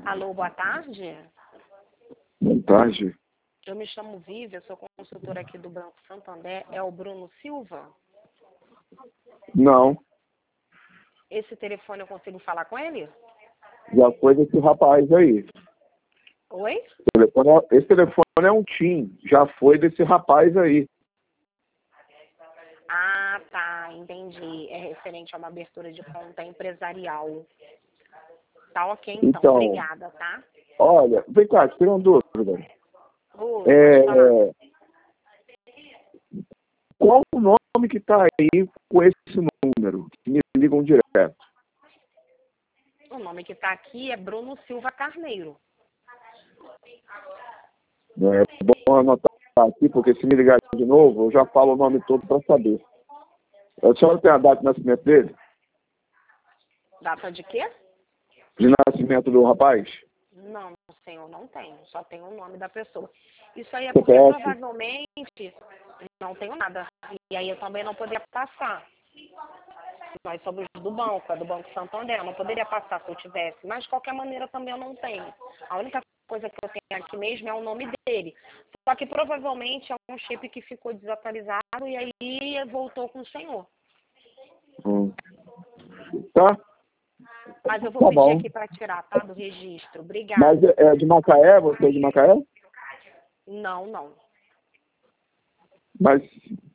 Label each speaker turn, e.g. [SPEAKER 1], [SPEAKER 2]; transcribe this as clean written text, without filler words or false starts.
[SPEAKER 1] Alô, boa tarde.
[SPEAKER 2] Boa tarde.
[SPEAKER 1] Eu me chamo Vivi, eu sou consultora aqui do Banco Santander. É o Bruno Silva?
[SPEAKER 2] Não,
[SPEAKER 1] Esse telefone eu consigo falar com ele?
[SPEAKER 2] já foi desse rapaz aí.
[SPEAKER 1] Oi?
[SPEAKER 2] Esse telefone é um TIM, já foi desse rapaz aí.
[SPEAKER 1] Ah, tá, entendi. É referente a uma abertura de conta empresarial. Tá ok, então. Obrigada, tá?
[SPEAKER 2] Olha, vem cá, tira uma dúvida.
[SPEAKER 1] Oi, pode falar.
[SPEAKER 2] Qual o nome que está aí com esse número? Que me ligam direto.
[SPEAKER 1] O nome que tá aqui é Bruno Silva Carneiro.
[SPEAKER 2] É bom anotar aqui, porque se me ligar de novo, eu já falo o nome todo para saber. A senhora tem a data de nascimento dele?
[SPEAKER 1] Data de quê?
[SPEAKER 2] De nascimento do rapaz?
[SPEAKER 1] Não, senhor, não tenho. Só tenho o nome da pessoa. Isso aí é porque
[SPEAKER 2] CPF?
[SPEAKER 1] provavelmente não tenho nada. E aí eu também não poderia passar. Nós somos do banco, é do Banco Santander. Eu não poderia passar se eu tivesse. Mas de qualquer maneira também eu não tenho. A única coisa que eu tenho aqui mesmo é o nome dele. Só que provavelmente é um chip que ficou desatualizado e aí voltou com o senhor.
[SPEAKER 2] Tá?
[SPEAKER 1] Mas eu vou
[SPEAKER 2] Tá
[SPEAKER 1] pedir
[SPEAKER 2] bom.
[SPEAKER 1] aqui para tirar, tá? Do registro.
[SPEAKER 2] Mas
[SPEAKER 1] Obrigada.
[SPEAKER 2] é de Macaé? Você é de Macaé?
[SPEAKER 1] Não, não.
[SPEAKER 2] Mas